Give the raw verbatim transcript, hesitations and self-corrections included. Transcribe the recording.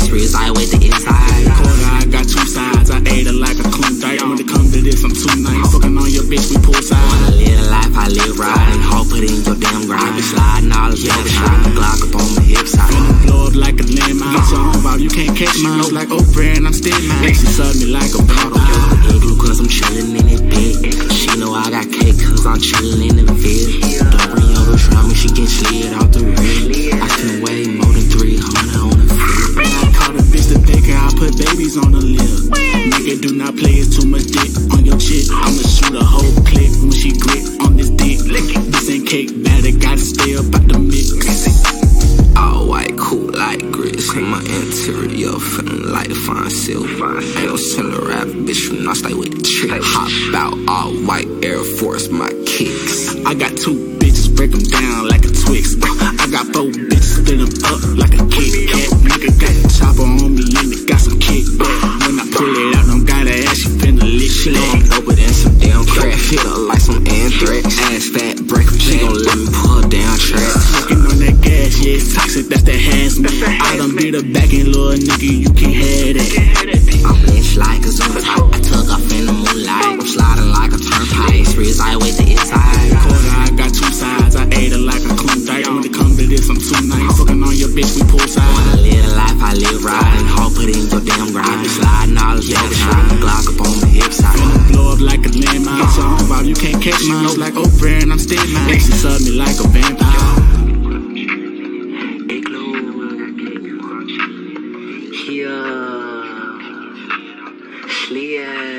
Streets I with the inside. Quarter, I got two sides. I ate her like a Klondike. When it come to this, I'm too nice. Fucking on your bitch, we poolside. Wanna live the life I live right, and all put it in your damn grind. Be sliding all the yoga shot, the Glock up on my hip side. Finna blow up like a landmine. Get your own vibe, you can't catch mine. Look like Oprah and I'm still mine. She suck me like a vampire. Igloo cause I'm chillin' in it big. She know I got cake cause I'm chillin' in the field. Don't bring your bitch around me, she get slid out the ring. I spend way more than three hundred on the field. I caught a bitch to take her, I put babies on the lip. Nigga, do not play, it's too much dick on your chick. I'ma shoot a whole clip when she grip on this dick. This ain't cake batter, gotta stay up out the mix. All white, cool like grits. In my interior, feeling like fine silver. Ain't no silver rap, bitch, you know I stay with the trick. Hop out, all white Air Force, my kicks. I got two bitches, break them down like a Twix. I got four bitches, split them up like a Kit Kat. Nigga got the chopper on me and it got some kickback. When I pull it out, don't gotta ask, you finna lick She know slack. I'm doper than some damn crack. Hit her like some anthrax. Ass fat, break her, she gon' let me pull her down track. Smoking on that gas, yeah, it's toxic, that's that hazmat. I done beat her back and little nigga, you can't have that. I'm bitch like a zoom top. I took off in the moonlight. I'm sliding like a turnpike. Streets I with the inside. Quarter, I got two sides. I ate her like a Klondike. When it come to this, I'm too nice. Fucking on your bitch, we poolside. Wanna live the life I live right, and all put it in your damn grind. Be sliding all the yoga shot, the Glock up on my hip side. Finna blow up like a landmine. Get your own vibe, you can't catch mine. Look like Oprah and I'm still mine. She suck me like a vampire. Igloo. Here. Clear.